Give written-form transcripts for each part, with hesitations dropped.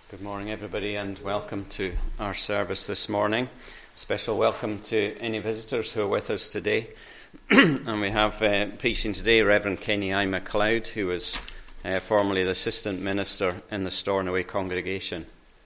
Good morning, everybody, and welcome to our service this morning. Special welcome to any visitors who are with us today. And we have preaching today Reverend Kenny I. MacLeod, who was formerly the assistant minister in the Stornoway congregation.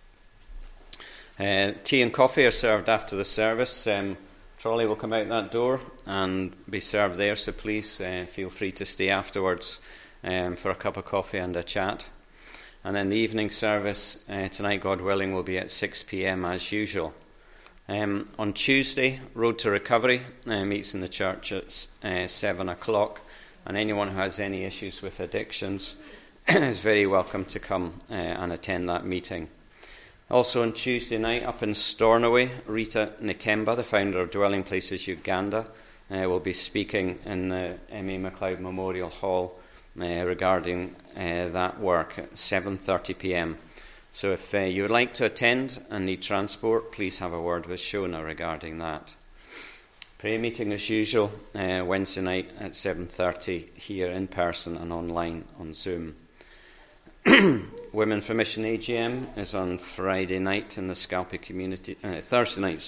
Tea and coffee are served after the service. Trolley will come out that door and be served there, so please feel free to stay afterwards for a cup of coffee and a chat. And then the evening service tonight, God willing, will be at 6 p.m. as usual. On Tuesday, Road to Recovery meets in the church at 7 o'clock. And anyone who has any issues with addictions is very welcome to come and attend that meeting. Also on Tuesday night, up in Stornoway, Rita Nikemba, the founder of Dwelling Places Uganda, will be speaking in the M.A. MacLeod Memorial Hall regarding that work at 7:30 p.m. So if you would like to attend and need transport, please have a word with Shona regarding that. Prayer meeting as usual, Wednesday night at 7:30 here in person and online on Zoom. Women for Mission AGM is on Friday night in the Scalpy community, Thursday night,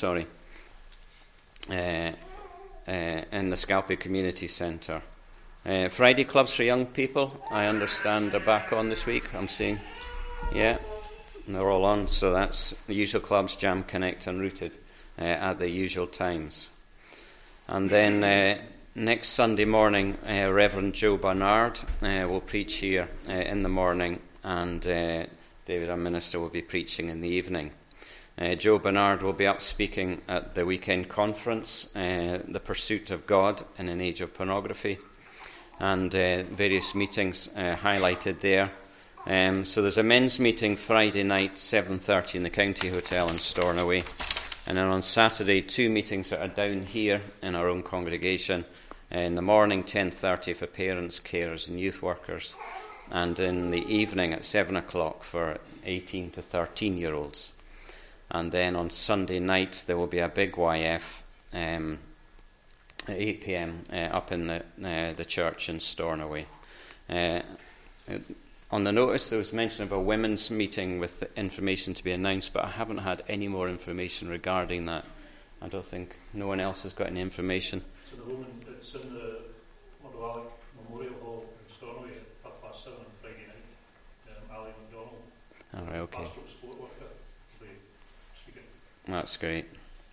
in the Scalpy Community Centre. Friday clubs for young people, I understand, are back on this week. I'm seeing, yeah, they're all on. So that's the usual clubs, Jam, Connect and Rooted at the usual times. And then next Sunday morning, Reverend Joe Bernard will preach here in the morning, and David, our minister, will be preaching in the evening. Joe Bernard will be up speaking at the weekend conference, The Pursuit of God in an Age of Pornography, and various meetings highlighted there. So there's a men's meeting Friday night, 7:30 in the County Hotel in Stornoway. And then on Saturday, two meetings that are down here in our own congregation. In the morning, 10:30 for parents, carers and youth workers. And in the evening at 7 o'clock for 18 to 13-year-olds. And then on Sunday night, there will be a big YF at 8 p.m. Up in the church in Stornoway. On the notice, there was mention of a women's meeting with information to be announced, but I haven't had any more information regarding that. I don't think no one else has got any information. So the woman, it's in the Motherwell Memorial Hall in Stornoway at 7:30 on Friday night. Ali McDonald, all right, okay. pastoral support worker, will be speaking. That's great.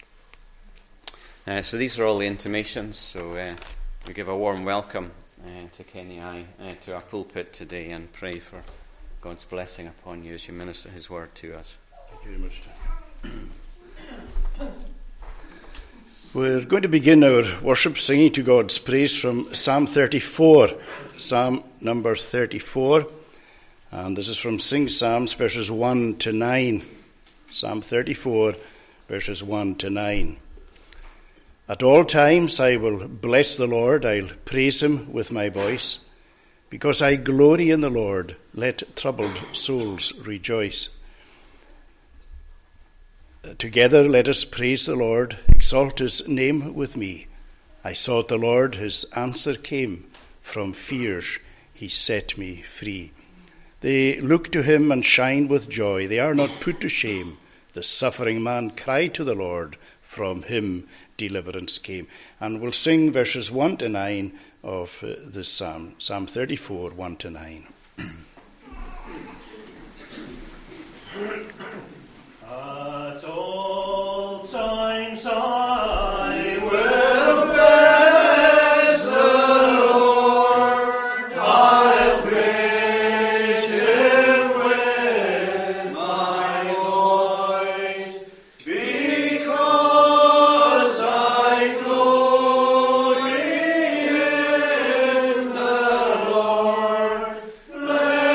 So these are all the intimations. So we give a warm welcome to Kenny I to our pulpit today, and pray for God's blessing upon you as you minister His word to us. Thank you very much, Tim. We're going to begin our worship singing to God's praise from Psalm 34, Psalm number 34, and this is from Sing Psalms verses 1 to 9. Psalm 34 verses 1 to 9. At all times I will bless the Lord, I'll praise Him with my voice. Because I glory in the Lord, let troubled souls rejoice. Together let us praise the Lord, exalt His name with me. I sought the Lord, His answer came. From fears He set me free. They look to Him and shine with joy. They are not put to shame. The suffering man cried to the Lord. From Him deliverance came. And we'll sing verses 1 to 9 of this psalm, Psalm 34, 1 to 9. At all times I will bless the Lord, I'll praise Him with my voice, because I glory in the Lord. Let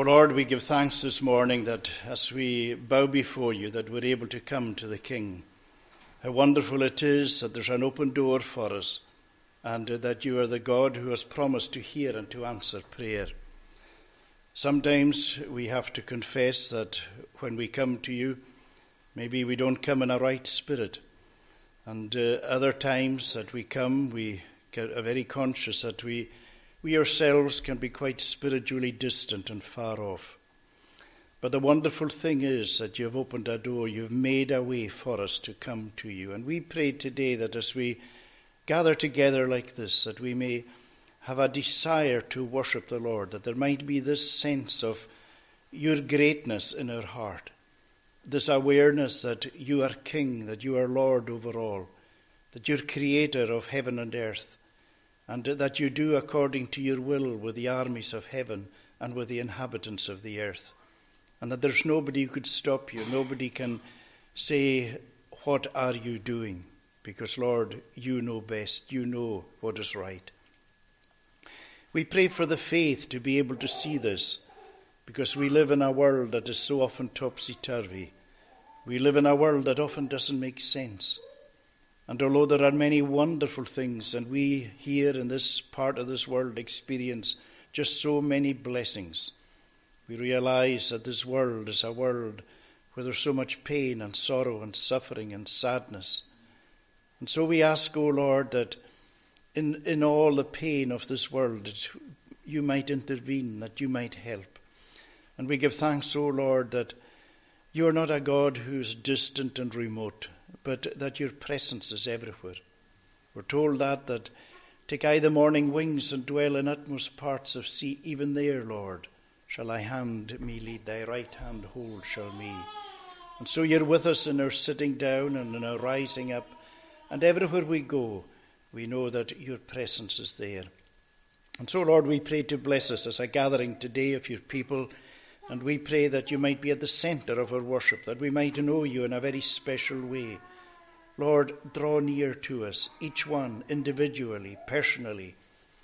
Lord, we give thanks this morning that as we bow before you, that we're able to come to the King. How wonderful it is that there's an open door for us, and that you are the God who has promised to hear and to answer prayer. Sometimes we have to confess that when we come to you, maybe we don't come in a right spirit. And other times that we come, we are very conscious that we ourselves can be quite spiritually distant and far off. But the wonderful thing is that you have opened a door, you've made a way for us to come to you. And we pray today that as we gather together like this, that we may have a desire to worship the Lord, that there might be this sense of your greatness in our heart, this awareness that you are King, that you are Lord over all, that you're creator of heaven and earth, and that you do according to your will with the armies of heaven and with the inhabitants of the earth, and that there's nobody who could stop you, nobody can say, what are you doing? Because, Lord, you know best, you know what is right. We pray for the faith to be able to see this, because we live in a world that is so often topsy-turvy. We live in a world that often doesn't make sense. And although there are many wonderful things, and we here in this part of this world experience just so many blessings, we realize that this world is a world where there's so much pain and sorrow and suffering and sadness. And so we ask, O Lord, that in all the pain of this world, that you might intervene, that you might help. And we give thanks, O Lord, that you are not a God who's distant and remote, but that your presence is everywhere. We're told that take I the morning wings and dwell in utmost parts of sea, even there, Lord, shall thy hand me lead, thy right hand hold shall me. And so you're with us in our sitting down and in our rising up, and everywhere we go, we know that your presence is there. And so, Lord, we pray to bless us as a gathering today of your people, and we pray that you might be at the centre of our worship, that we might know you in a very special way. Lord, draw near to us, each one individually, personally.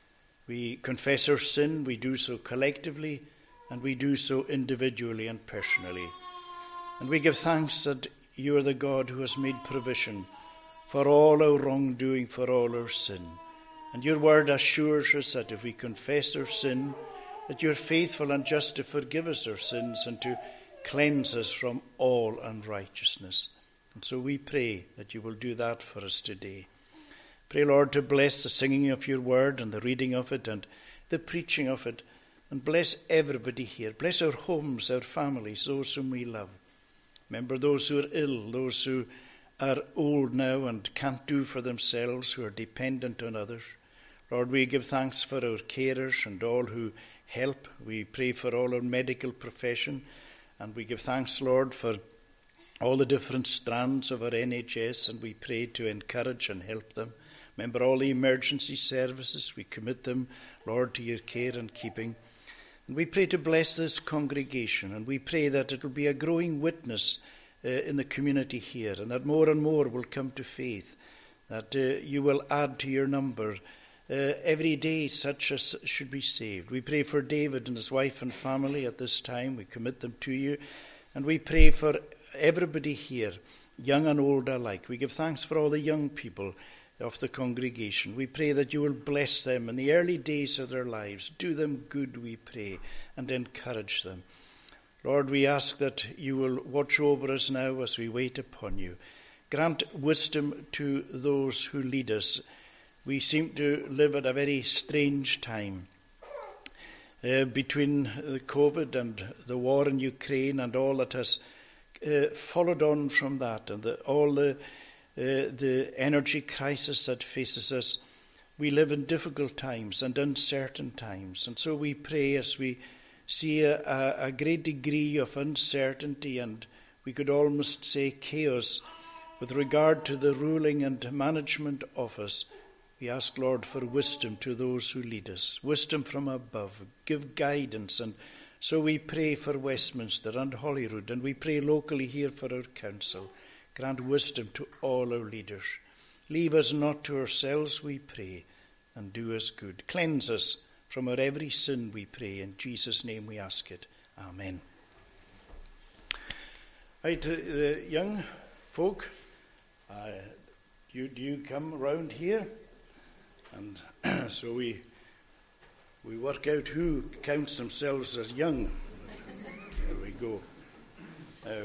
We confess our sin, we do so collectively, and we do so individually and personally. And we give thanks that you are the God who has made provision for all our wrongdoing, for all our sin. And your word assures us that if we confess our sin, that you are faithful and just to forgive us our sins and to cleanse us from all unrighteousness. And so we pray that you will do that for us today. Pray, Lord, to bless the singing of your word and the reading of it and the preaching of it. And bless everybody here. Bless our homes, our families, those whom we love. Remember those who are ill, those who are old now and can't do for themselves, who are dependent on others. Lord, we give thanks for our carers and all who help. We pray for all our medical profession, and we give thanks, Lord, for all the different strands of our NHS, and we pray to encourage and help them. Remember all the emergency services. We commit them, Lord, to your care and keeping. And we pray to bless this congregation, and we pray that it will be a growing witness in the community here, and that more and more will come to faith, that you will add to your number every day such as should be saved. We pray for David and his wife and family at this time. We commit them to you, and we pray for everybody here, young and old alike. We give thanks for all the young people of the congregation. We pray that you will bless them in the early days of their lives. Do them good, we pray, and encourage them. Lord, we ask that you will watch over us now as we wait upon you. Grant wisdom to those who lead us. We seem to live at a very strange time between the COVID and the war in Ukraine and all that has followed on from that, and all the energy crisis that faces us. We live in difficult times and uncertain times, and so we pray as we see a great degree of uncertainty, and we could almost say chaos, with regard to the ruling and management of us. We ask, Lord, for wisdom to those who lead us, wisdom from above, give guidance. And so we pray for Westminster and Holyrood, and we pray locally here for our council. Grant wisdom to all our leaders. Leave us not to ourselves, we pray, and do us good. Cleanse us from our every sin, we pray. In Jesus' name we ask it. Amen. Right, the young folk, do you come around here? And so we work out who counts themselves as young. There we go. Now,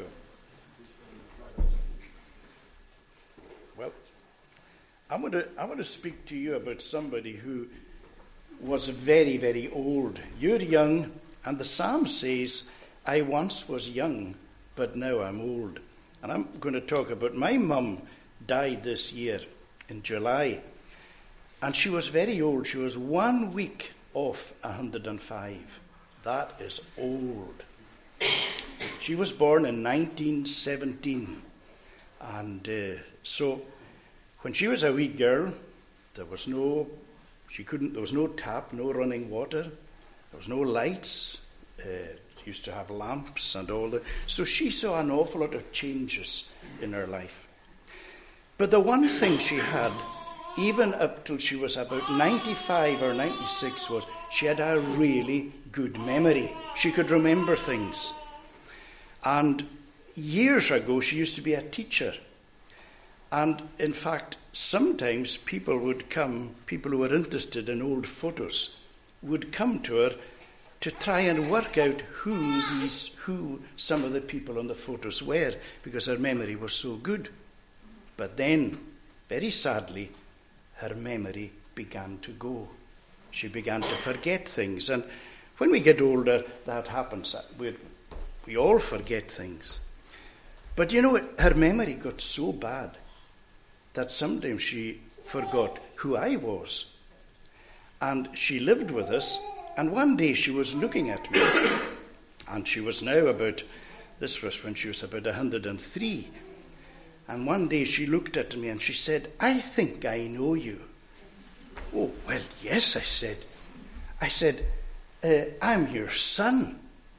well, I want to speak to you about somebody who was very, very old. You're young, and the psalm says, I once was young, but now I'm old. And I'm going to talk about my mum died this year in July. And she was very old. She was 1 week off 105. That is old. She was born in 1917. And so when she was a wee girl, there was no tap, no running water. There was no lights. Used to have lamps and all that. So she saw an awful lot of changes in her life. But the one thing she had, even up till she was about 95 or 96, was she had a really good memory. She could remember things. And years ago, she used to be a teacher. And in fact, sometimes people who were interested in old photos, would come to her to try and work out who some of the people on the photos were, because her memory was so good. But then, very sadly, her memory began to go. She began to forget things. And when we get older, that happens. We all forget things. But you know, her memory got so bad that sometimes she forgot who I was. And she lived with us, and one day she was looking at me, and she was now this was when she was about 103. And one day she looked at me and she said, I think I know you. Oh, well, yes, I said. I said, I'm your son.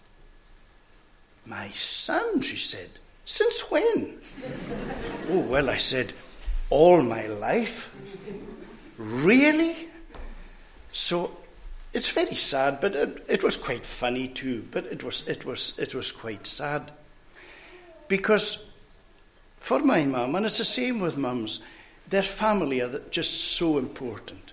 My son, she said. Since when? Oh, well, I said, all my life. Really? So it's very sad, but it was quite funny too. But it was quite sad, because for my mum, and it's the same with mums, their family are just so important.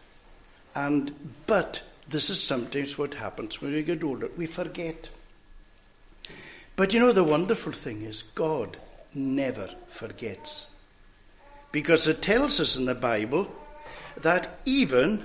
But this is sometimes what happens when we get older. We forget. But you know, the wonderful thing is God never forgets. Because it tells us in the Bible that even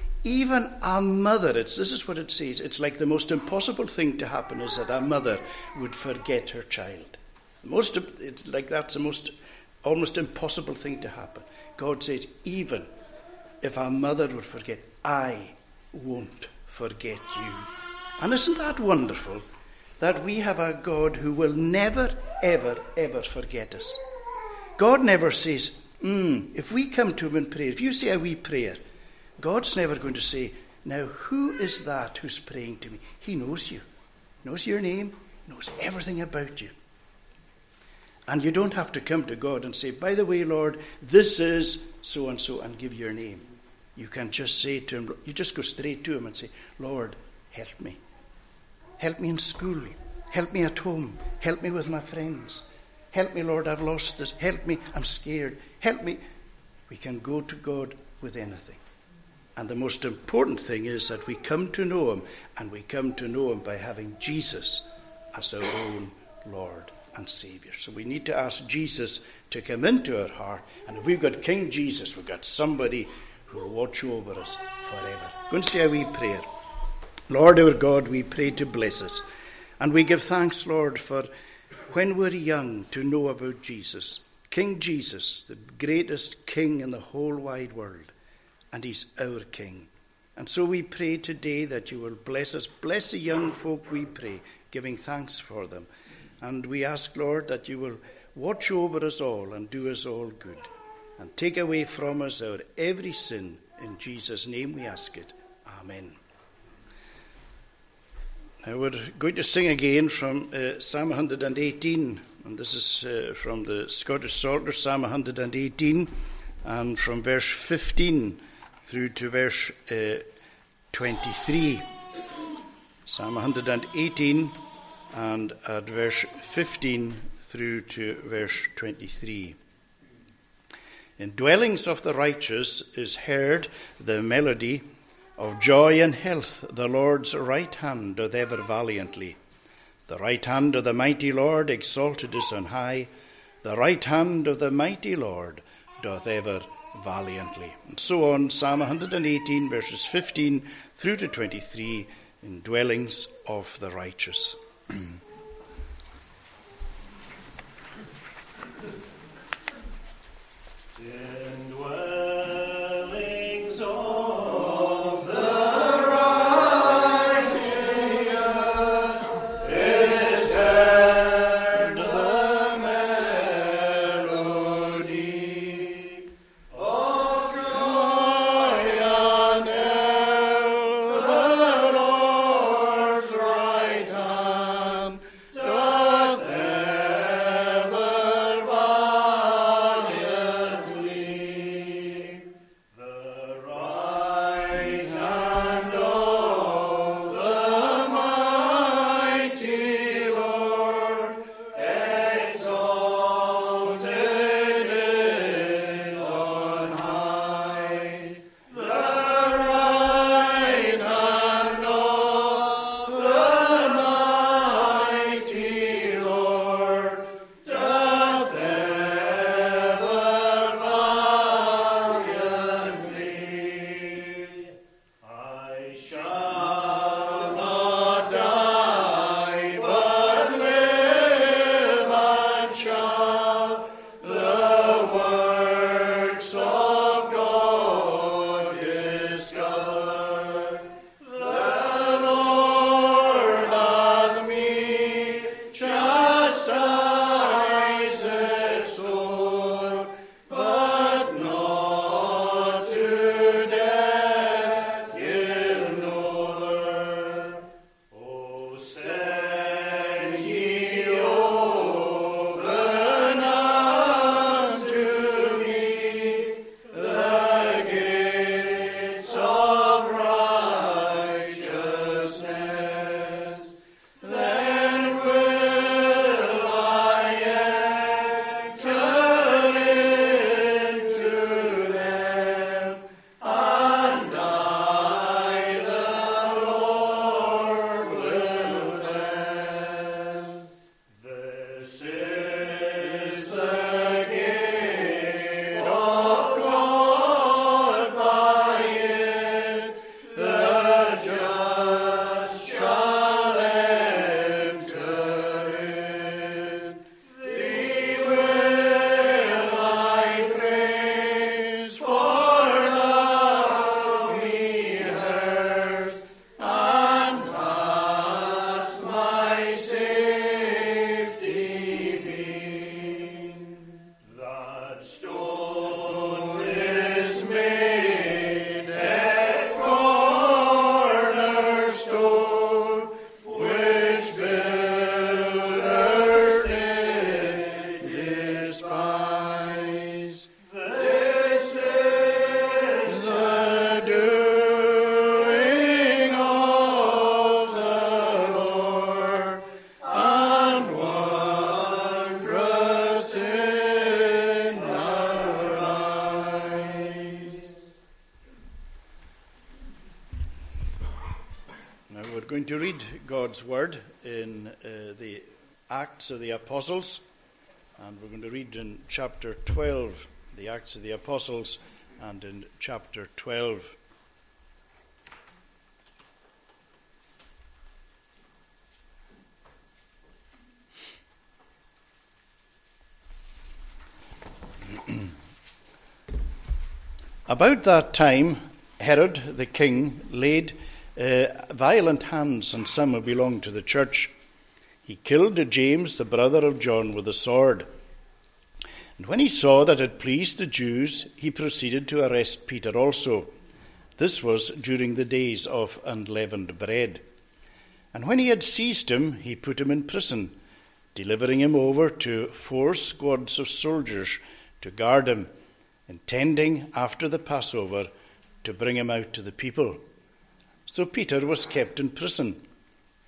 a mother, this is what it says, it's like the most impossible thing to happen is that a mother would forget her child. It's like that's the most almost impossible thing to happen. God says, even if a mother would forget, I won't forget you. And isn't that wonderful? That we have a God who will never, ever, ever forget us. God never says, if we come to him in prayer, if you say a wee prayer, God's never going to say, now who is that who's praying to me? He knows you, knows your name, knows everything about you. And you don't have to come to God and say, by the way, Lord, this is so-and-so, and give your name. You can just say to him, you just go straight to him and say, Lord, help me. Help me in school. Help me at home. Help me with my friends. Help me, Lord, I've lost this. Help me, I'm scared. Help me. We can go to God with anything. And the most important thing is that we come to know him, and we come to know him by having Jesus as our own Lord and Saviour. So we need to ask Jesus to come into our heart. And if we've got King Jesus, we've got somebody who will watch over us forever. Go and say a wee prayer. Lord our God, we pray to bless us. And we give thanks, Lord, for when we're young to know about Jesus. King Jesus, the greatest king in the whole wide world. And he's our King. And so we pray today that you will bless us. Bless the young folk, we pray, giving thanks for them. And we ask, Lord, that you will watch over us all and do us all good. And take away from us our every sin. In Jesus' name we ask it. Amen. Now we're going to sing again from Psalm 118. And this is from the Scottish Psalter, Psalm 118, and from verse 15 through to verse 23. Psalm 118, and at verse 15 through to verse 23. In dwellings of the righteous is heard the melody of joy and health. The Lord's right hand doth ever valiantly. The right hand of the mighty Lord exalted is on high. The right hand of the mighty Lord doth ever valiantly. And so on, Psalm 118, verses 15 through to 23, in dwellings of the righteous. Going to read God's word in the Acts of the Apostles, and we're going to read in chapter 12, the Acts of the Apostles, and in chapter 12. About that time, Herod the king laid violent hands on some who belonged to the church. He killed James, the brother of John, with a sword. And when he saw that it pleased the Jews, he proceeded to arrest Peter also. This was during the days of unleavened bread. And when he had seized him, he put him in prison, delivering him over to 4 squads of soldiers to guard him, intending after the Passover to bring him out to the people. So Peter was kept in prison,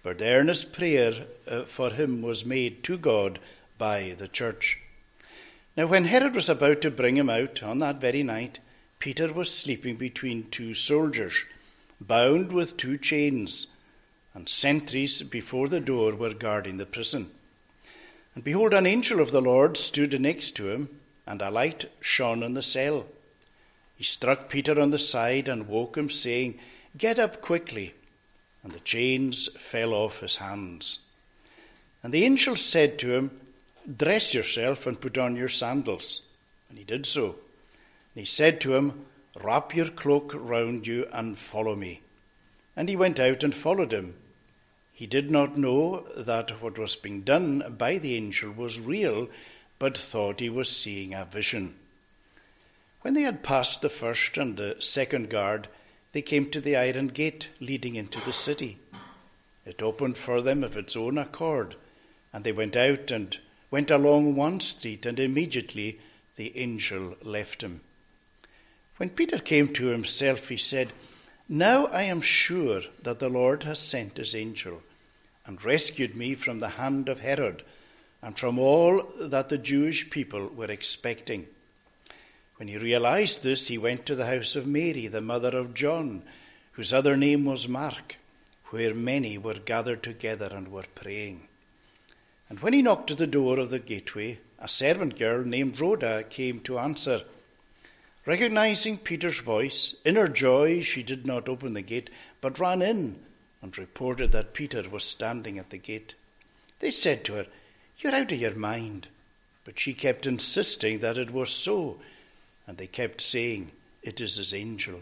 but earnest prayer for him was made to God by the church. Now when Herod was about to bring him out on that very night, Peter was sleeping between two soldiers, bound with two chains, and sentries before the door were guarding the prison. And behold, an angel of the Lord stood next to him, and a light shone in the cell. He struck Peter on the side and woke him, saying, "Get up quickly." And the chains fell off his hands. And the angel said to him, "Dress yourself and put on your sandals." And he did so. And he said to him, "Wrap your cloak round you and follow me." And he went out and followed him. He did not know that what was being done by the angel was real, but thought he was seeing a vision. When they had passed the first and the second guard, they came to the iron gate leading into the city. It opened for them of its own accord, and they went out and went along one street, and immediately the angel left him. When Peter came to himself, he said, "Now I am sure that the Lord has sent his angel and rescued me from the hand of Herod and from all that the Jewish people were expecting." When he realized this, he went to the house of Mary, the mother of John, whose other name was Mark, where many were gathered together and were praying. And when he knocked at the door of the gateway, a servant girl named Rhoda came to answer. Recognizing Peter's voice, in her joy she did not open the gate, but ran in and reported that Peter was standing at the gate. They said to her, "You're out of your mind." But she kept insisting that it was so, and they kept saying, "It is his angel."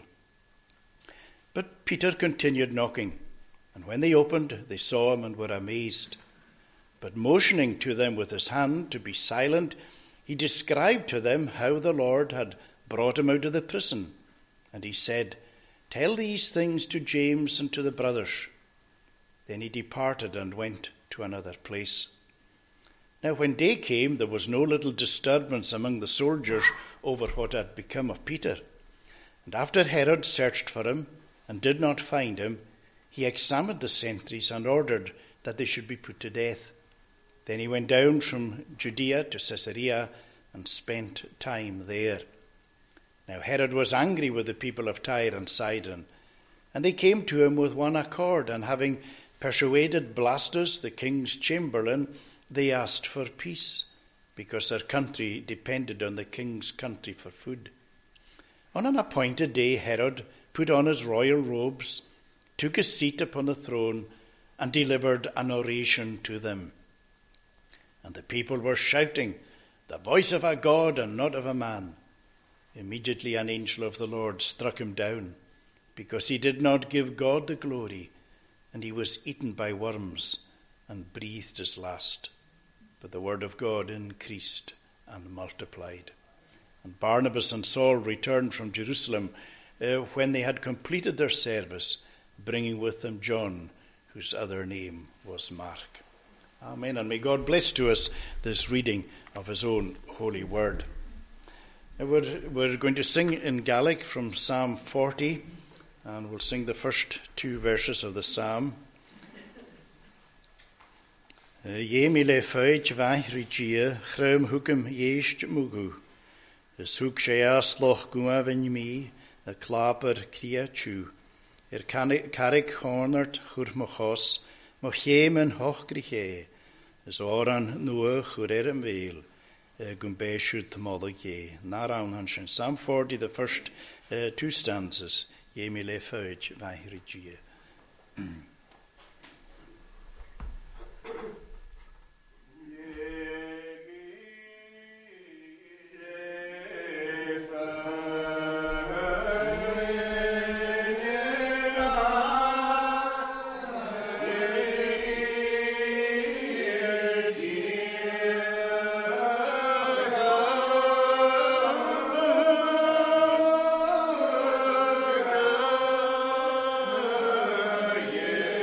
But Peter continued knocking, and when they opened, they saw him and were amazed. But motioning to them with his hand to be silent, he described to them how the Lord had brought him out of the prison. And he said, "Tell these things to James and to the brothers." Then he departed and went to another place. Now when day came, there was no little disturbance among the soldiers over what had become of Peter. And after Herod searched for him and did not find him, he examined the sentries and ordered that they should be put to death. Then he went down from Judea to Caesarea and spent time there. Now Herod was angry with the people of Tyre and Sidon, and they came to him with one accord, and having persuaded Blastus, the king's chamberlain, they asked for peace, because their country depended on the king's country for food. On an appointed day, Herod put on his royal robes, took his seat upon the throne, and delivered an oration to them. And the people were shouting, "The voice of a God and not of a man." Immediately an angel of the Lord struck him down, because he did not give God the glory, and he was eaten by worms and breathed his last. But the word of God increased and multiplied. And Barnabas and Saul returned from Jerusalem when they had completed their service, bringing with them John, whose other name was Mark. Amen. And may God bless to us this reading of his own holy word. Now we're going to sing in Gaelic from Psalm 40, and we'll sing the first two verses of the psalm. Ye mi le feid vaich rigia, chrum hukum yeist mugu. Is hook she asloch gua vin mi, a klaper kria chu. Carrick hornert hurmachos, mochemen hoch griche. Is oran nua churerem veil. Gumbeshut Moloye. Naround Hanshin. Psalm 40, the first two stanzas. Ye mi le feid vaich rigia. Yeah.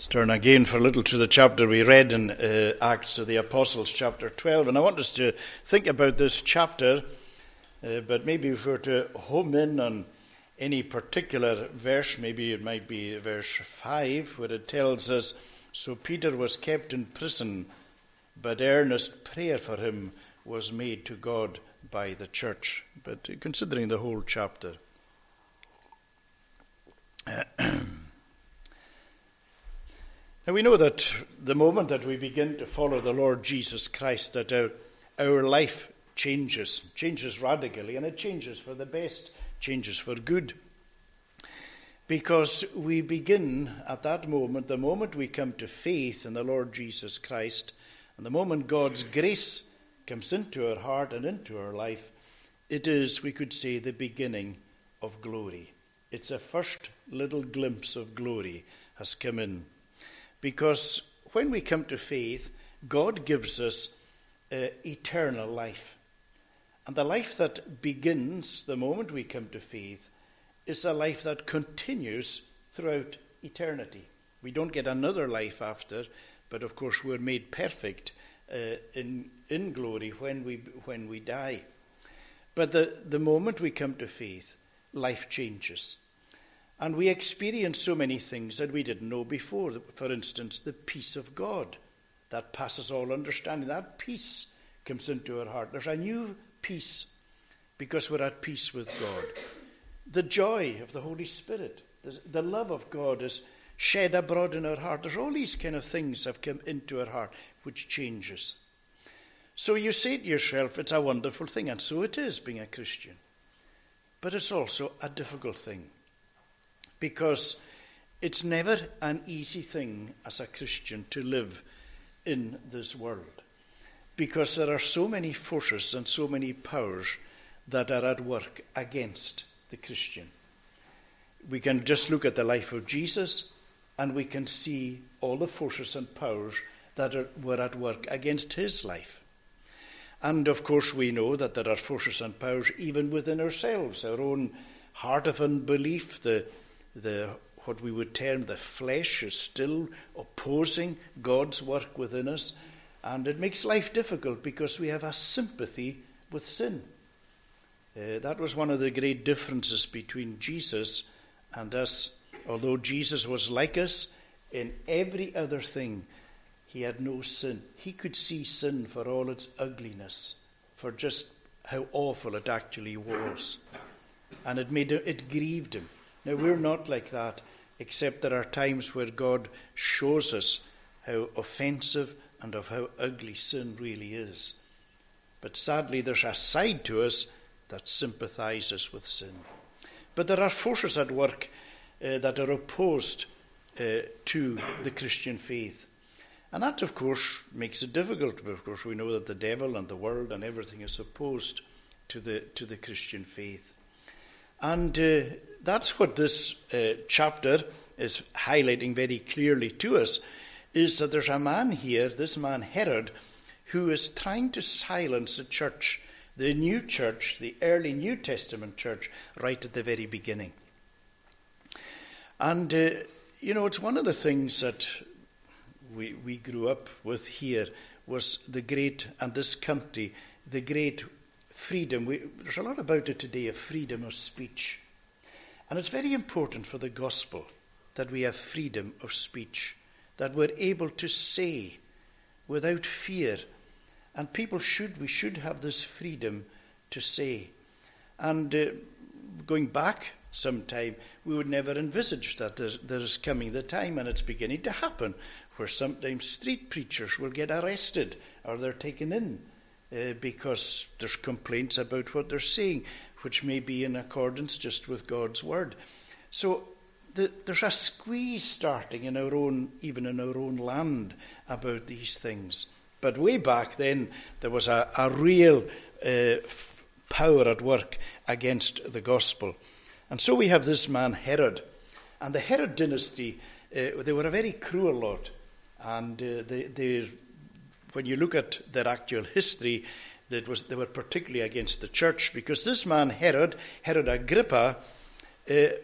Let's turn again for a little to the chapter we read in Acts of the Apostles, chapter 12. And I want us to think about this chapter, but maybe if we were to home in on any particular verse, maybe it might be verse 5, where it tells us, "So Peter was kept in prison, but earnest prayer for him was made to God by the church." But considering the whole chapter. Now we know that the moment that we begin to follow the Lord Jesus Christ, that our life changes radically, and it changes for the best, changes for good. Because we begin at that moment, the moment we come to faith in the Lord Jesus Christ, and the moment God's grace comes into our heart and into our life, it is, we could say, the beginning of glory. It's a first little glimpse of glory has come in. Because when we come to faith, God gives us eternal life. And the life that begins the moment we come to faith is a life that continues throughout eternity. We don't get another life after, but of course we're made perfect in glory when we die. But the moment we come to faith, life changes. And we experience so many things that we didn't know before. For instance, the peace of God that passes all understanding. That peace comes into our heart. There's a new peace because we're at peace with God. The joy of the Holy Spirit, the love of God is shed abroad in our heart. There's all these kind of things have come into our heart which changes. So you say to yourself, it's a wonderful thing, and so it is being a Christian. But it's also a difficult thing. Because it's never an easy thing as a Christian to live in this world. Because there are so many forces and so many powers that are at work against the Christian. We can just look at the life of Jesus and we can see all the forces and powers that were at work against his life. And of course we know that there are forces and powers even within ourselves, our own heart of unbelief, what we would term the flesh is still opposing God's work within us, and it makes life difficult because we have a sympathy with sin. That was one of the great differences between Jesus and us. Although Jesus was like us in every other thing, he had no sin. He could see sin for all its ugliness, for just how awful it actually was, and it grieved him. Now, we're not like that, except there are times where God shows us how offensive and of how ugly sin really is. But sadly, there's a side to us that sympathizes with sin. But there are forces at work that are opposed to the Christian faith. And that, of course, makes it difficult. But of course, we know that the devil and the world and everything is opposed to the Christian faith. And that's what this chapter is highlighting very clearly to us, is that there's a man here, this man Herod, who is trying to silence the church, the early New Testament church, right at the very beginning. And, it's one of the things that we grew up with here was this country, the great freedom. There's a lot about it today, of freedom of speech. And it's very important for the gospel that we have freedom of speech, that we're able to say without fear. And we should have this freedom to say. And going back some time, we would never envisage that there is coming the time, and it's beginning to happen, where sometimes street preachers will get arrested or they're taken in because there's complaints about what they're saying, which may be in accordance just with God's word. So there's a squeeze starting even in our own land about these things. But way back then, there was a real power at work against the gospel. And so we have this man Herod. And the Herod dynasty, they were a very cruel lot. And when you look at their actual history, they were particularly against the church, because this man Herod Agrippa,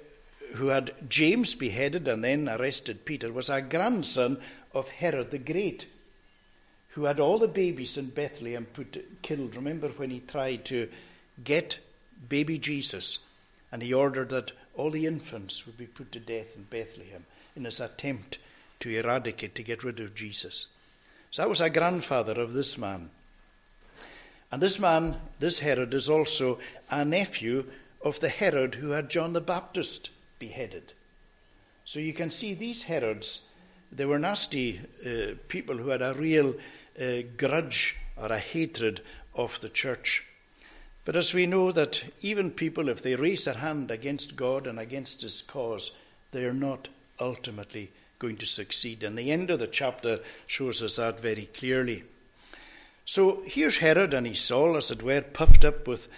who had James beheaded and then arrested Peter, was a grandson of Herod the Great, who had all the babies in Bethlehem killed. Remember when he tried to get baby Jesus, and he ordered that all the infants would be put to death in Bethlehem in his attempt to eradicate, to get rid of Jesus. So that was a grandfather of this man. And this man, this Herod, is also a nephew of the Herod who had John the Baptist beheaded. So you can see these Herods, they were nasty people who had a real grudge or a hatred of the church. But as we know that even people, if they raise their hand against God and against his cause, they are not ultimately going to succeed. And the end of the chapter shows us that very clearly. So here's Herod, and he's all, as it were, puffed up with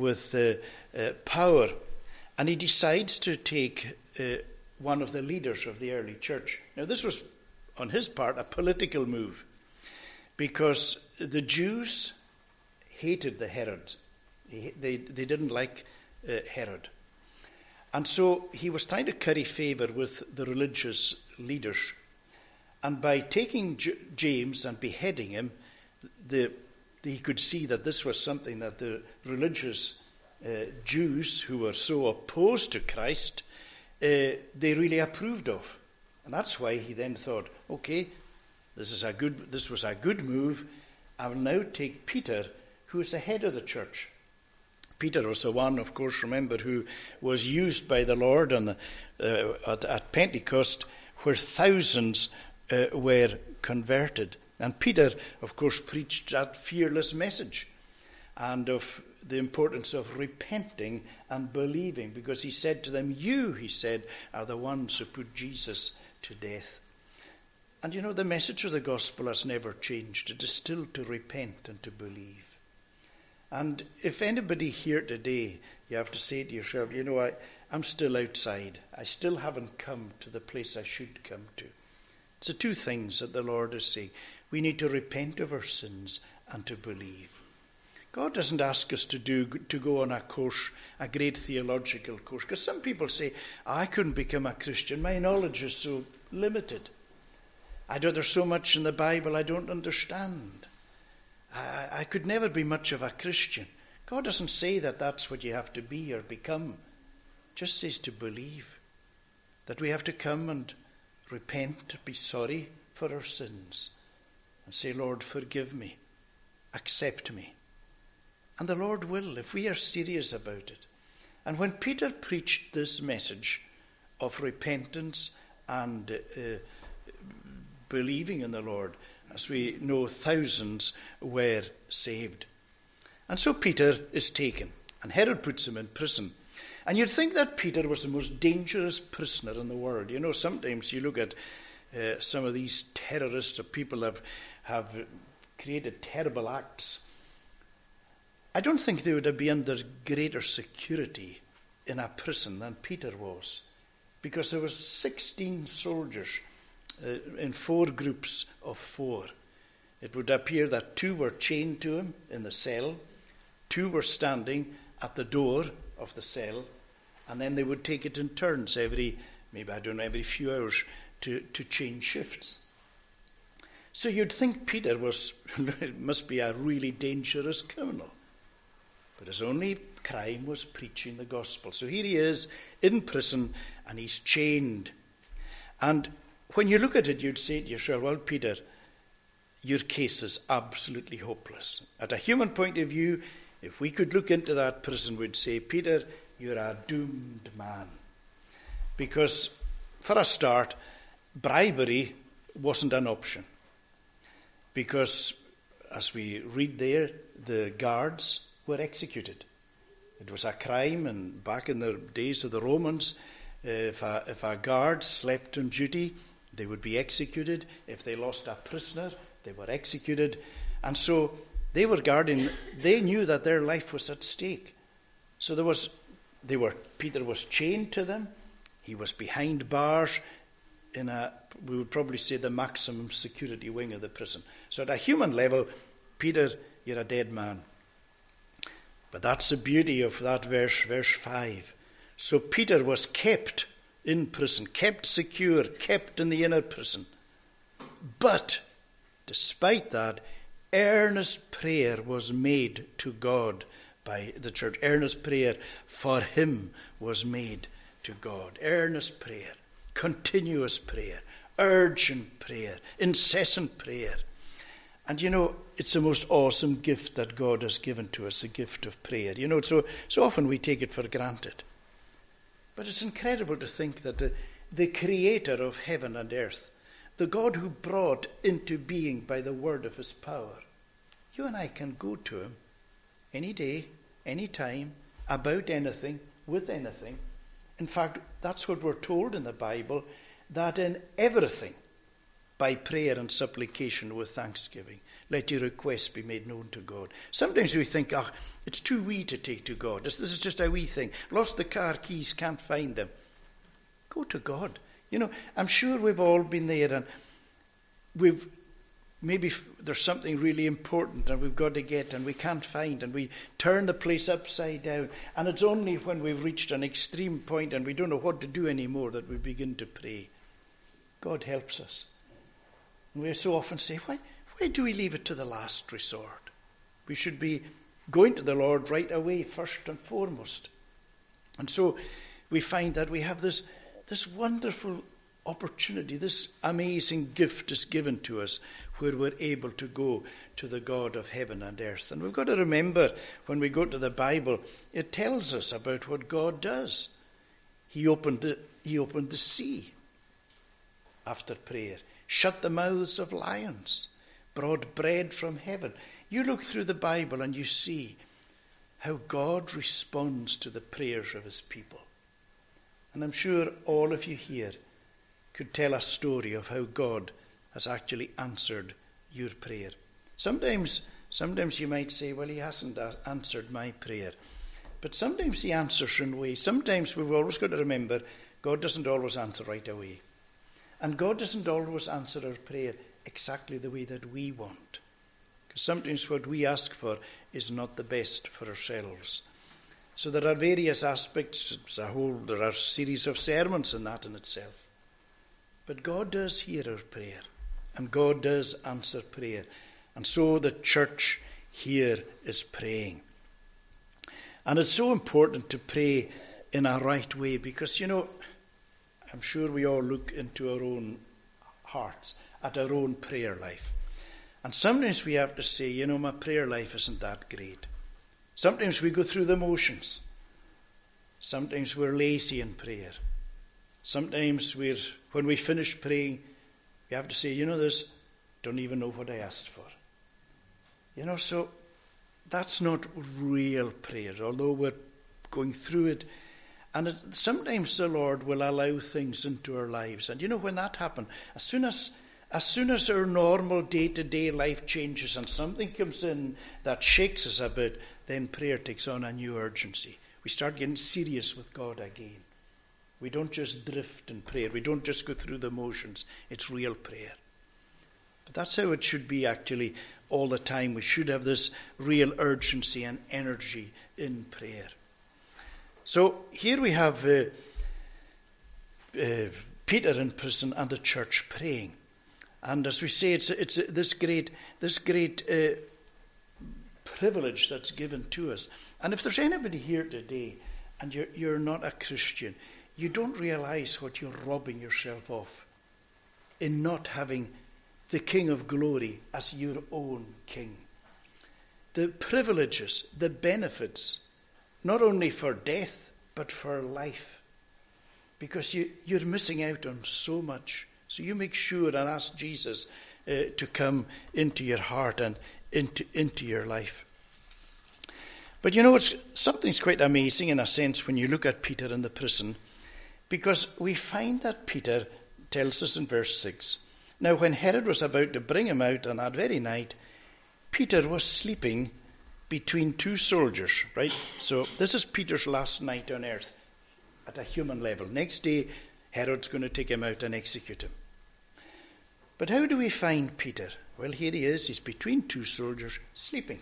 power. And he decides to take one of the leaders of the early church. Now this was, on his part, a political move, because the Jews hated the Herod. They didn't like Herod. And so he was trying to curry favour with the religious leaders. And by taking James and beheading him, he could see that this was something that the religious Jews who were so opposed to Christ, they really approved of. And that's why he then thought, okay, this was a good move. I will now take Peter, who is the head of the church. Peter was the one, of course, remember, who was used by the Lord at Pentecost, where thousands were converted. And Peter, of course, preached that fearless message and of the importance of repenting and believing, because he said to them, you, he said, are the ones who put Jesus to death. And you know, the message of the gospel has never changed. It is still to repent and to believe. And if anybody here today, you have to say to yourself, you know, I'm still outside. I still haven't come to the place I should come to. It's the two things that the Lord is saying. We need to repent of our sins and to believe. God doesn't ask us to go on a course, a great theological course, because some people say, I couldn't become a Christian. My knowledge is so limited. There's so much in the Bible I don't understand. I could never be much of a Christian. God doesn't say that that's what you have to be or become. Just says to believe. That we have to come and repent, be sorry for our sins. And say, Lord, forgive me. Accept me. And the Lord will, if we are serious about it. And when Peter preached this message of repentance and believing in the Lord, as we know, thousands were saved. And so Peter is taken, and Herod puts him in prison. And you'd think that Peter was the most dangerous prisoner in the world. You know, sometimes you look at some of these terrorists or people have created terrible acts. I don't think they would be under greater security in a prison than Peter was, because there was 16 soldiers in 4 groups of 4. It would appear that 2 were chained to him in the cell, 2 were standing at the door of the cell, and then they would take it in turns every few hours to change shifts. So you'd think Peter must be a really dangerous criminal. But his only crime was preaching the gospel. So here he is in prison, and he's chained. And when you look at it, you'd say to yourself, well, Peter, your case is absolutely hopeless. At a human point of view, if we could look into that prison, we'd say, Peter, you're a doomed man. Because, for a start, bribery wasn't an option. Because, as we read there, the guards were executed. It was a crime, and back in the days of the Romans, if a guard slept on duty, they would be executed. If they lost a prisoner, they were executed. And so they were guarding, they knew that their life was at stake. So Peter was chained to them. He was behind bars in we would probably say, the maximum security wing of the prison. So at a human level, Peter, you're a dead man. But that's the beauty of that verse 5. So Peter was kept in prison, kept secure, kept in the inner prison. But despite that, earnest prayer was made to God by the church. Earnest prayer for him was made to God. Earnest prayer, continuous prayer, urgent prayer, incessant prayer. And it's the most awesome gift that God has given to us, the gift of prayer. So often we take it for granted. But it's incredible to think that the creator of heaven and earth, the God who brought into being by the word of his power, you and I can go to him any day, any time, about anything, with anything. In fact, that's what we're told in the Bible, that in everything, by prayer and supplication with thanksgiving, let your requests be made known to God. Sometimes we think, it's too wee to take to God. This is just a wee thing. Lost the car keys, can't find them. Go to God. I'm sure we've all been there, and maybe there's something really important and we've got to get and we can't find, and we turn the place upside down, and it's only when we've reached an extreme point and we don't know what to do anymore that we begin to pray. God helps us. And we so often say, why do we leave it to the last resort? We should be going to the Lord right away, first and foremost. And so we find that we have this wonderful opportunity, this amazing gift is given to us where we're able to go to the God of heaven and earth. And we've got to remember, when we go to the Bible, it tells us about what God does. He opened the sea after prayer, shut the mouths of lions, brought bread from heaven. You look through the Bible and you see how God responds to the prayers of his people. And I'm sure all of you here could tell a story of how God has actually answered your prayer. Sometimes you might say, well, he hasn't answered my prayer. But sometimes he answers in ways. Sometimes we've always got to remember, God doesn't always answer right away. And God doesn't always answer our prayer exactly the way that we want. Because sometimes what we ask for is not the best for ourselves. So there are various aspects. There are a series of sermons in that in itself. But God does hear our prayer, and God does answer prayer. And so the church here is praying. And it's so important to pray in a right way because, I'm sure we all look into our own hearts, at our own prayer life. And sometimes we have to say, my prayer life isn't that great. Sometimes we go through the motions. Sometimes we're lazy in prayer. Sometimes when we finish praying, we have to say, don't even know what I asked for. So that's not real prayer, although we're going through it. And sometimes the Lord will allow things into our lives. And when that happens, as soon as our normal day-to-day life changes and something comes in that shakes us a bit, then prayer takes on a new urgency. We start getting serious with God again. We don't just drift in prayer. We don't just go through the motions. It's real prayer. But that's how it should be actually all the time. We should have this real urgency and energy in prayer. So here we have Peter in prison and the church praying. And as we say, it's this great privilege that's given to us. And if there's anybody here today and you're not a Christian, you don't realize what you're robbing yourself of in not having the King of Glory as your own King. The privileges, the benefits, not only for death, but for life. Because you're missing out on so much. So you make sure and ask Jesus to come into your heart and into your life. But something's quite amazing in a sense when you look at Peter in the prison, because we find that Peter tells us in verse 6, now when Herod was about to bring him out on that very night, Peter was sleeping between two soldiers, right? So this is Peter's last night on earth at a human level. Next day, Herod's going to take him out and execute him. But how do we find Peter? Well, here he is. He's between two soldiers, sleeping.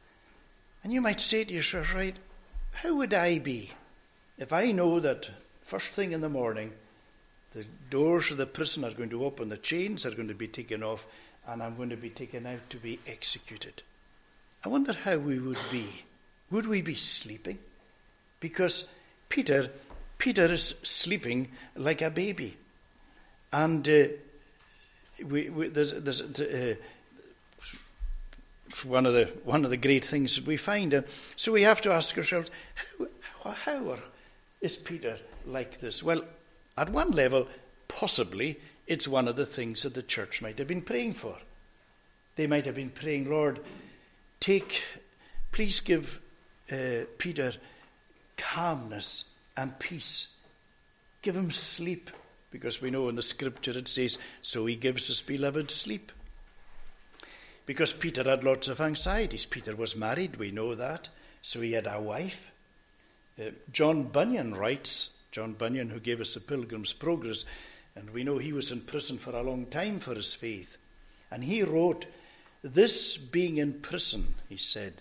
And you might say to yourself, right, how would I be if I know that first thing in the morning, the doors of the prison are going to open, the chains are going to be taken off, and I'm going to be taken out to be executed. I wonder how we would be. Would we be sleeping? Because Peter is sleeping like a baby. And there's one of the great things that we find. And so we have to ask ourselves, how is Peter like this? Well, at one level, possibly it's one of the things that the church might have been praying for. They might have been praying, Lord, please give Peter calmness and peace. Give him sleep, because we know in the scripture it says, so he gives his beloved sleep. Because Peter had lots of anxieties. Peter was married, we know that, so he had a wife. John Bunyan writes, John Bunyan, who gave us the Pilgrim's Progress, and we know he was in prison for a long time for his faith. And he wrote, this being in prison, he said,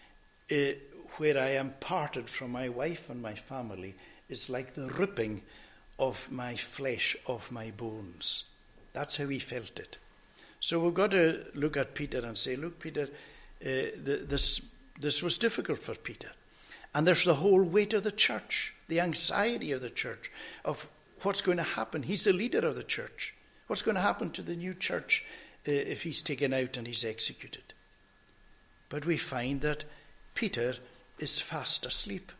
where I am parted from my wife and my family, is like the ripping of my flesh, of my bones. That's how he felt it. So we've got to look at Peter and say, look, Peter, this was difficult for Peter. And there's the whole weight of the church, the anxiety of the church, of what's going to happen. He's the leader of the church. What's going to happen to the new church if he's taken out and he's executed? But we find that Peter is fast asleep.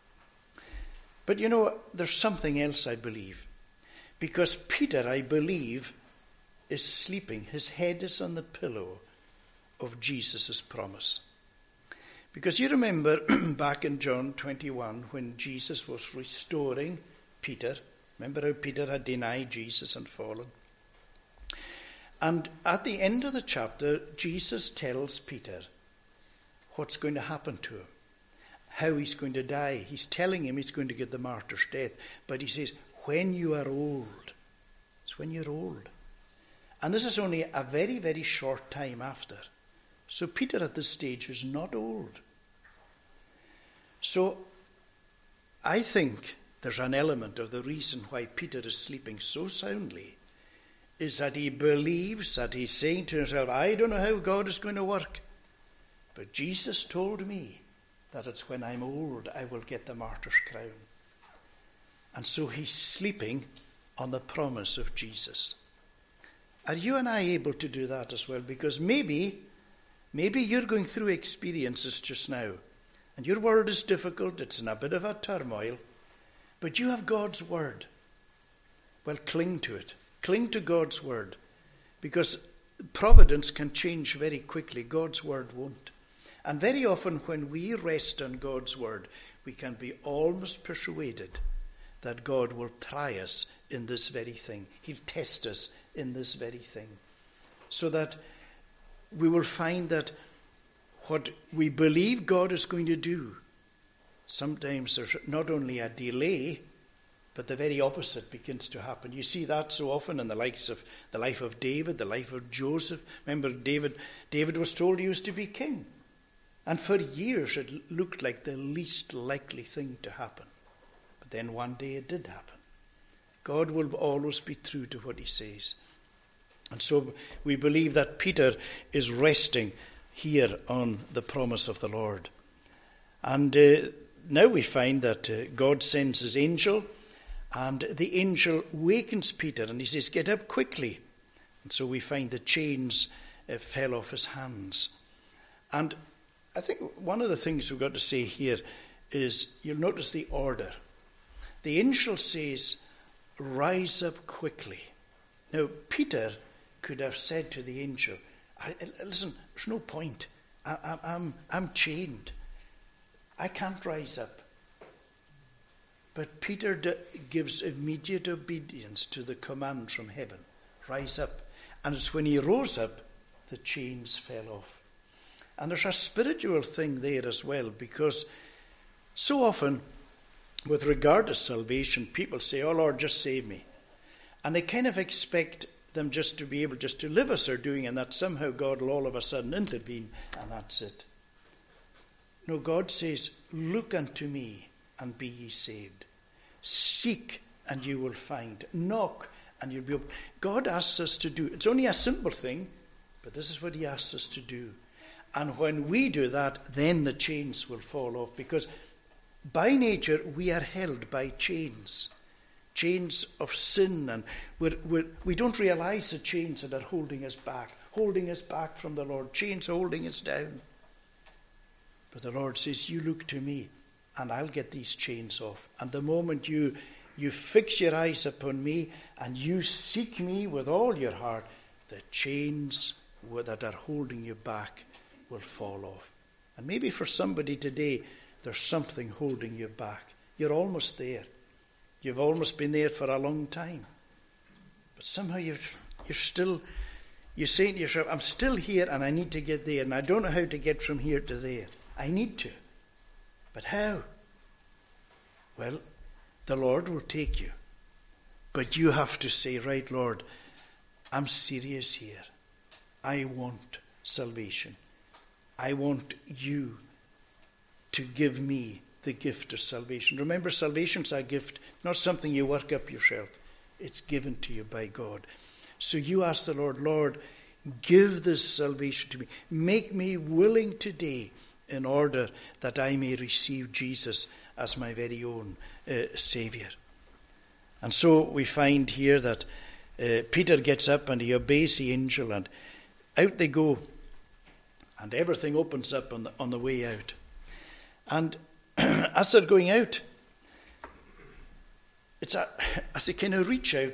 But you know, there's something else, I believe. Because Peter, I believe, is sleeping. His head is on the pillow of Jesus' promise. Because you remember back in John 21 when Jesus was restoring Peter. Remember how Peter had denied Jesus and fallen? And at the end of the chapter, Jesus tells Peter what's going to happen to him, how he's going to die. He's telling him he's going to get the martyr's death. But he says, when you are old. It's when you're old. And this is only a very, very short time after. So Peter at this stage is not old. So I think there's an element of the reason why Peter is sleeping so soundly is that he believes, that he's saying to himself, I don't know how God is going to work, but Jesus told me that it's when I'm old I will get the martyr's crown. And so he's sleeping on the promise of Jesus. Are you and I able to do that as well? Because maybe you're going through experiences just now, and your world is difficult, it's in a bit of a turmoil, but you have God's word. Well, cling to it. Cling to God's word, because providence can change very quickly. God's word won't. And very often when we rest on God's word, we can be almost persuaded that God will try us in this very thing. He'll test us in this very thing. So that we will find that what we believe God is going to do, sometimes there's not only a delay, but the very opposite begins to happen. You see that so often in the likes of the life of David, the life of Joseph. Remember, David was told he was to be king. And for years it looked like the least likely thing to happen. But then one day it did happen. God will always be true to what he says. And so we believe that Peter is resting here on the promise of the Lord. And now we find that God sends his angel, and the angel wakens Peter, and he says, get up quickly. And so we find the chains fell off his hands. And I think one of the things we've got to say here is, you'll notice the order. The angel says, rise up quickly. Now, Peter could have said to the angel, listen, there's no point. I'm chained. I can't rise up. But Peter gives immediate obedience to the command from heaven. Rise up. And it's when he rose up, the chains fell off. And there's a spiritual thing there as well, because so often, with regard to salvation, people say, oh Lord, just save me. And they kind of expect them just to be able just to live as they're doing, and that somehow God will all of a sudden intervene, and that's it. No, God says, look unto me and be ye saved. Seek and you will find. Knock and you'll be open. God asks us to do. It's only a simple thing, but this is what he asks us to do. And when we do that, then the chains will fall off, because by nature we are held by chains. Chains of sin, and we don't realize the chains that are holding us back from the Lord, chains holding us down. But the Lord says, you look to me and I'll get these chains off. And the moment you fix your eyes upon me and you seek me with all your heart, the chains that are holding you back will fall off. And maybe for somebody today, there's something holding you back. You're almost there. You've almost been there for a long time. But somehow you're saying to yourself, I'm still here and I need to get there. And I don't know how to get from here to there. I need to. But how? Well, the Lord will take you. But you have to say, right, Lord, I'm serious here. I want salvation. I want you to give me the gift of salvation. Remember, salvation's a gift, not something you work up yourself. It's given to you by God. So you ask the Lord, Lord, give this salvation to me. Make me willing today in order that I may receive Jesus as my very own Saviour. And so we find here that Peter gets up and he obeys the angel, and out they go, and everything opens up on the way out. And as they're going out, as they kind of reach out,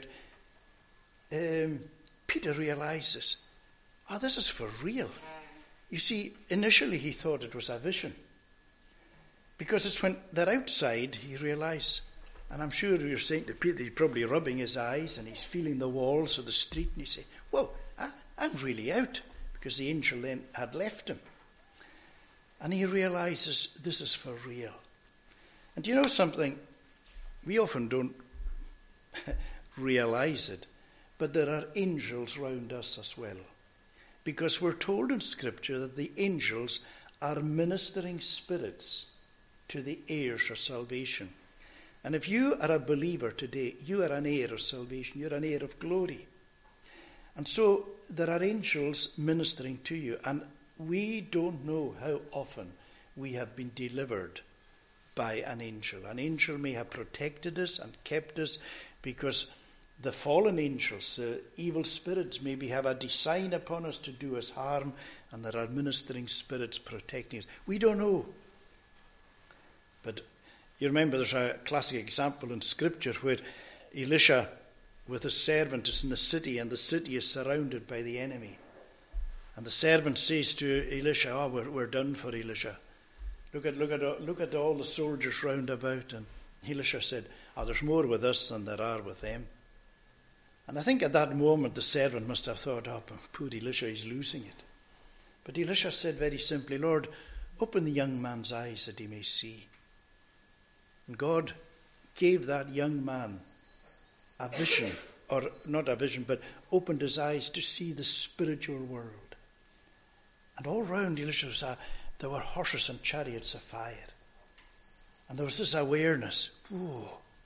Peter realizes, this is for real. You see, initially he thought it was a vision, because it's when they're outside he realized, and I'm sure you're saying to Peter, he's probably rubbing his eyes and he's feeling the walls of the street, and he say, whoa, I'm really out, because the angel then had left him. And he realizes this is for real. And you know something? We often don't realize it, but there are angels round us as well. Because we're told in Scripture that the angels are ministering spirits to the heirs of salvation. And if you are a believer today, you are an heir of salvation. You're an heir of glory. And so there are angels ministering to you. And we don't know how often we have been delivered by an angel. An angel may have protected us and kept us, because the fallen angels, evil spirits, maybe have a design upon us to do us harm, and there are ministering spirits protecting us. We don't know. But you remember there's a classic example in Scripture where Elisha with his servant is in the city, and the city is surrounded by the enemy. And the servant says to Elisha, we're done for, Elisha. Look at all the soldiers round about. And Elisha said, there's more with us than there are with them. And I think at that moment the servant must have thought, poor Elisha, he's losing it. But Elisha said very simply, Lord, open the young man's eyes that he may see. And God gave that young man a vision, or not a vision, but opened his eyes to see the spiritual world. And all round Elisha there were horses and chariots of fire. And there was this awareness. The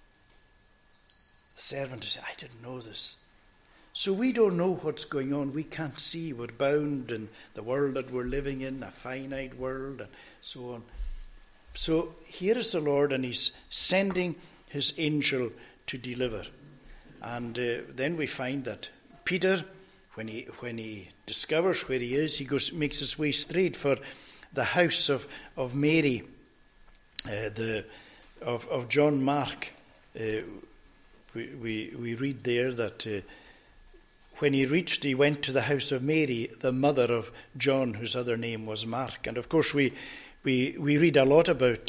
servant said, I didn't know this. So we don't know what's going on. We can't see. We're bound in the world that we're living in, a finite world, and so on. So here is the Lord, and he's sending his angel to deliver. And then we find that Peter, when he discovers where he is, he makes his way straight for the house of Mary, of John Mark. We read there that when he reached, he went to the house of Mary, the mother of John, whose other name was Mark. And of course we read a lot about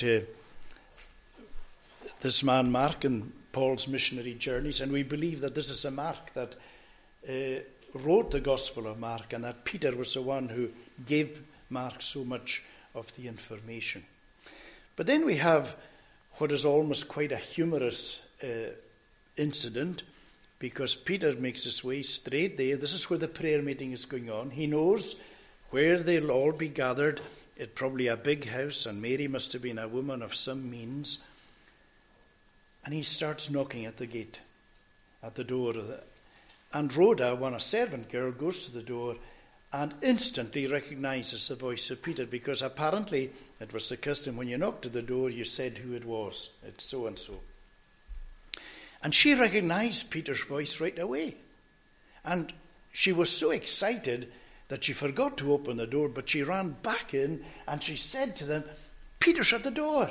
this man Mark in Paul's missionary journeys, and we believe that this is a Mark that wrote the Gospel of Mark, and that Peter was the one who gave Mark so much of the information. But then we have what is almost quite a humorous incident, because Peter makes his way straight there. This is where the prayer meeting is going on. He knows where they'll all be gathered. It's probably a big house, and Mary must have been a woman of some means. And he starts knocking at the gate, at the door. And Rhoda, a servant girl, goes to the door and instantly recognizes the voice of Peter, because apparently it was the custom when you knocked at the door, you said who it was. It's so-and-so. And she recognized Peter's voice right away. And she was so excited that she forgot to open the door, but she ran back in and she said to them, "Peter's at the door."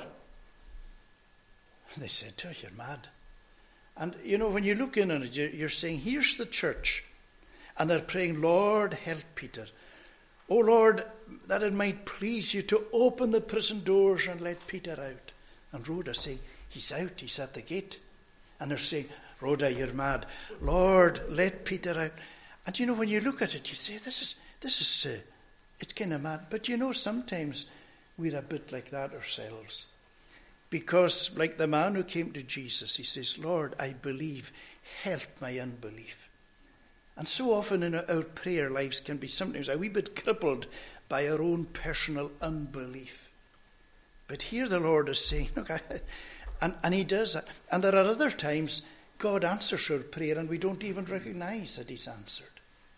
And they said to her, "You're mad." And, when you look in on it, you're saying, here's the church. And they're praying, "Lord, help Peter. Oh, Lord, that it might please you to open the prison doors and let Peter out." And Rhoda saying, "He's out, he's at the gate." And they're saying, "Rhoda, you're mad. Lord, let Peter out." And, when you look at it, you say, this is it's kind of mad. But, sometimes we're a bit like that ourselves. Because, like the man who came to Jesus, he says, "Lord, I believe, help my unbelief." And so often in our prayer lives can be sometimes a wee bit crippled by our own personal unbelief. But here the Lord is saying, look, and he does that. And there are other times God answers our prayer and we don't even recognize that he's answered.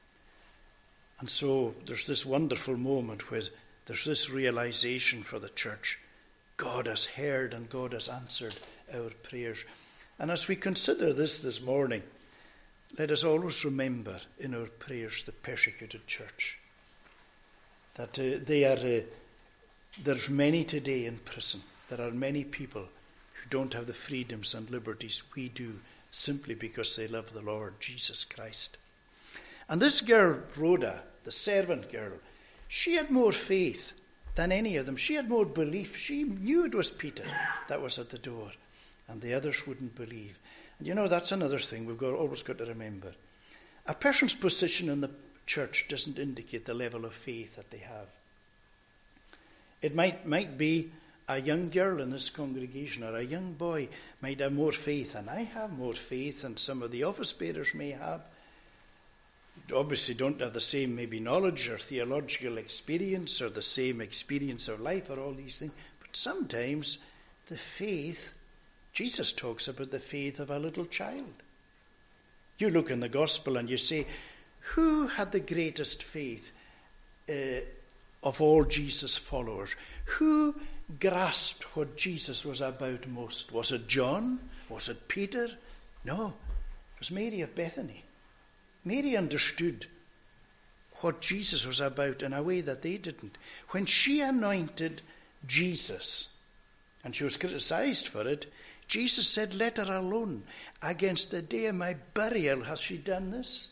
And so there's this wonderful moment where there's this realization for the church. God has heard and God has answered our prayers. And as we consider this morning, let us always remember in our prayers the persecuted church. That there's many today in prison. There are many people who don't have the freedoms and liberties we do, simply because they love the Lord Jesus Christ. And this girl, Rhoda, the servant girl, she had more faith than any of them. She had more belief. She knew it was Peter that was at the door, and the others wouldn't believe. And that's another thing we've always got to remember. A person's position in the church doesn't indicate the level of faith that they have. It might be a young girl in this congregation or a young boy might have more faith, and I have more faith than some of the office bearers may have. Obviously don't have the same maybe knowledge or theological experience or the same experience of life or all these things. But sometimes the faith, Jesus talks about the faith of a little child. You look in the gospel and you say, who had the greatest faith of all Jesus' followers? Who grasped what Jesus was about most? Was it John? Was it Peter? No, it was Mary of Bethany. Mary understood what Jesus was about in a way that they didn't. When she anointed Jesus, and she was criticized for it, Jesus said, "Let her alone. Against the day of my burial has she done this."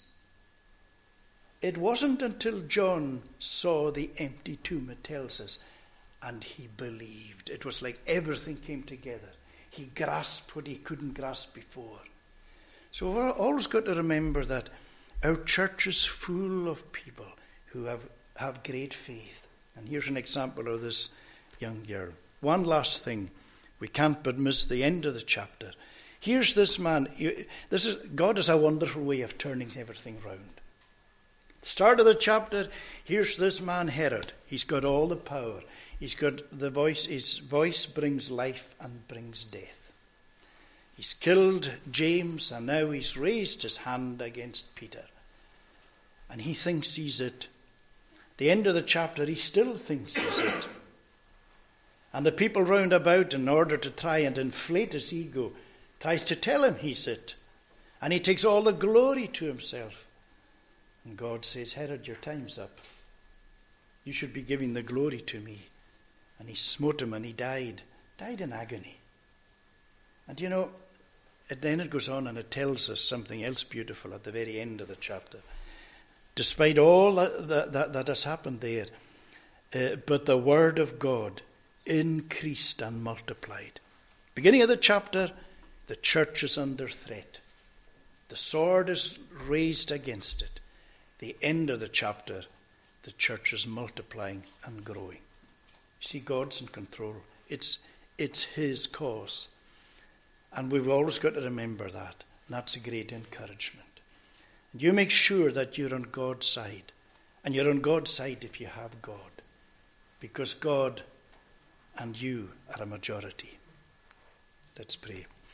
It wasn't until John saw the empty tomb, it tells us, and he believed. It was like everything came together. He grasped what he couldn't grasp before. So we've always got to remember that our church is full of people who have great faith. And here's an example of this young girl. One last thing. We can't but miss the end of the chapter. Here's this man. God has a wonderful way of turning everything round. Start of the chapter, here's this man Herod. He's got all the power. He's got the voice. His voice brings life and brings death. He's killed James, and now he's raised his hand against Peter. And he thinks he's it. The end of the chapter, he still thinks he's it. And the people round about, in order to try and inflate his ego, tries to tell him he's it. And he takes all the glory to himself. And God says, "Herod, your time's up. You should be giving the glory to me." And he smote him and he died in agony. And then it goes on and it tells us something else beautiful at the very end of the chapter. Despite all that has happened there, but the word of God increased and multiplied. Beginning of the chapter, the church is under threat. The sword is raised against it. The end of the chapter, the church is multiplying and growing. You see, God's in control. It's his cause. And we've always got to remember that. And that's a great encouragement. And you make sure that you're on God's side. And you're on God's side if you have God. Because God and you are a majority. Let's pray.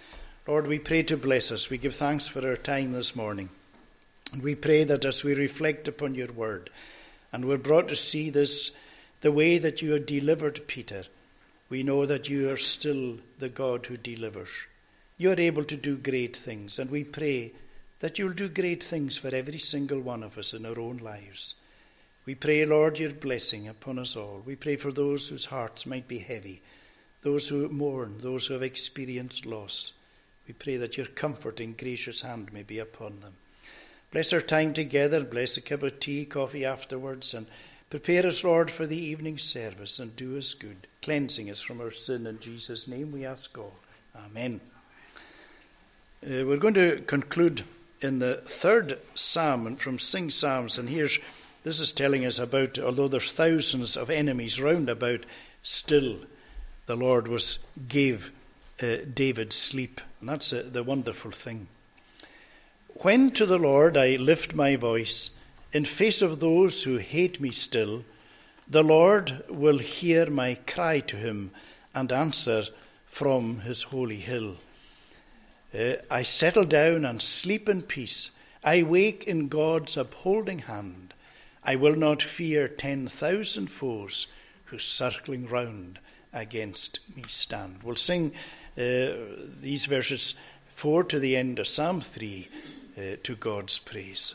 Lord, we pray to bless us. We give thanks for our time this morning. And we pray that as we reflect upon your word, and we're brought to see this, the way that you have delivered Peter, we know that you are still the God who delivers. You are able to do great things, and we pray that you'll do great things for every single one of us in our own lives. We pray, Lord, your blessing upon us all. We pray for those whose hearts might be heavy, those who mourn, those who have experienced loss. We pray that your comforting, gracious hand may be upon them. Bless our time together. Bless a cup of tea, coffee afterwards, and prepare us, Lord, for the evening service, and do us good, cleansing us from our sin. In Jesus' name we ask all. Amen. We're going to conclude in the third psalm from Sing Psalms, and this is telling us about, although there's thousands of enemies round about, still the Lord gave David sleep, and that's the wonderful thing. When to the Lord I lift my voice, in face of those who hate me still, the Lord will hear my cry to him and answer from his holy hill. I settle down and sleep in peace. I wake in God's upholding hand. I will not fear 10,000 foes who circling round against me stand. We'll sing these verses 4 to the end of Psalm 3 to God's praise.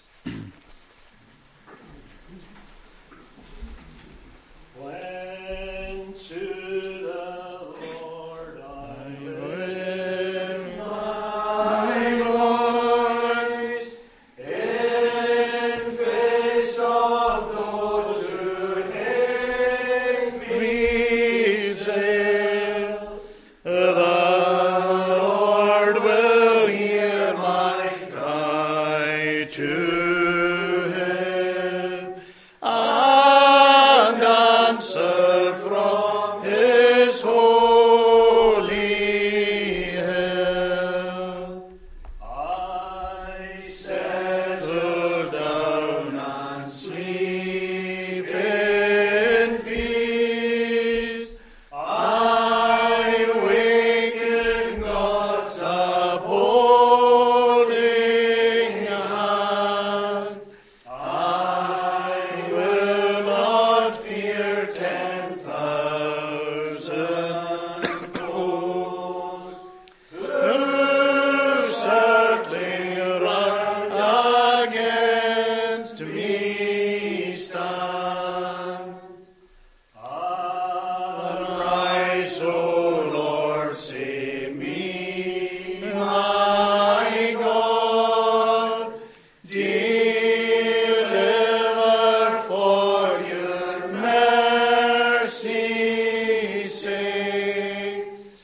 When to the Lord I lift my voice, in face of those who hate me still, the Lord will hear my cry to him, and answer from his holy hill. I settle down and sleep in peace. I wake in God's upholding hand. I will not fear 10,000 foes who circling round against me stand. Arise, O Lord, save me, my God. Deliver for your mercy's sake.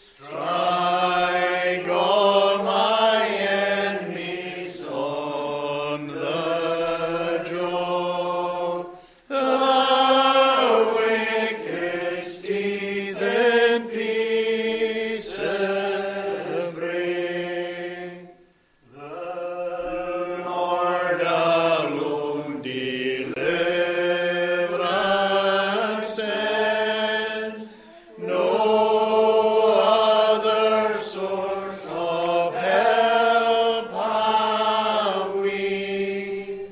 Strike all my enemies on the jaw. The wicked's teeth in pieces break. The Lord alone deliverance sends. No other source of help have we.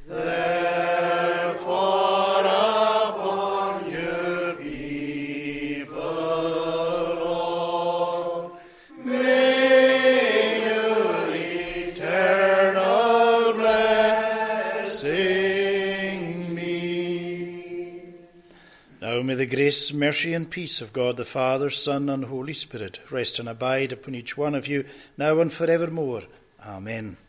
Therefore upon your people, Lord, may your eternal blessing be. Now may the grace, mercy, and peace of God the Father, Son, and Holy Spirit rest and abide upon each one of you, now and forevermore. Amen.